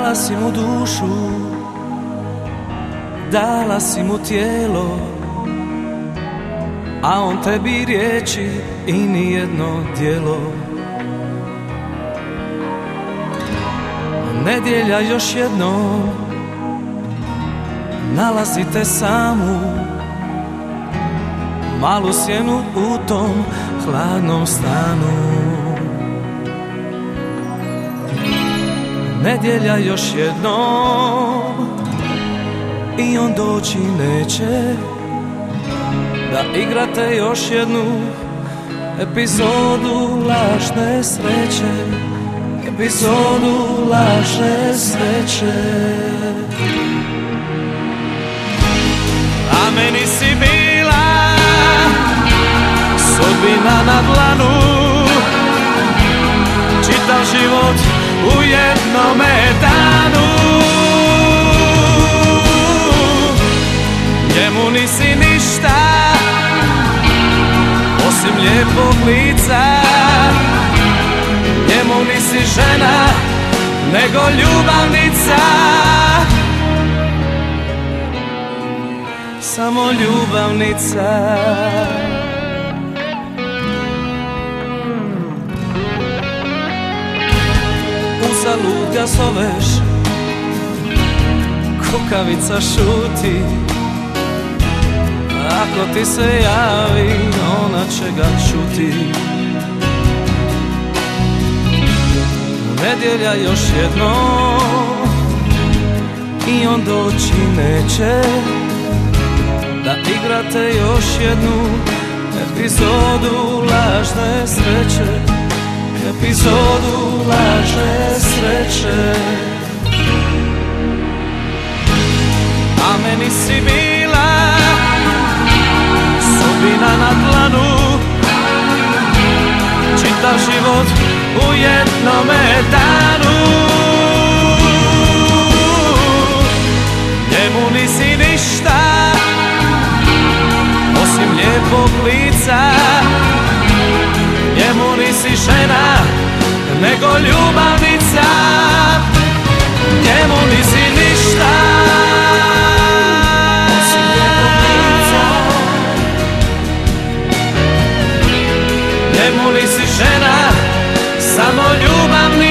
Dala si mu dušu, dala si mu tijelo, a on tebi riječi i nijedno djelo. Nedjelja još jednom nalazite samu, malu sjenu u tom hladnom stanu. Nedjelja još jednom i on doći neće da igrate još jednu epizodu lažne sreće, epizodu lažne sreće. A meni si bila sudbina na dlanu, čitav život u jednome danu. Njemu nisi ništa osim lijepog lica, njemu nisi žena nego ljubavnica, samo ljubavnica. Uzalud ga zoveš, kukavica šuti, ako ti se javi, ona će ga čuti. Nedjelja još jednom i on doći neće da igrate još jednu epizodu lažne sreće, epizodu lažne sreće. A meni si bila sudbina na dlanu, čitav život u jednome danu. Njemu nisi ništa osim lijepog lica, njemu nisi žena nego ljubavnica, njemu nisi ništa osim lijepog lica, njemu nisi žena, samo ljubavnica.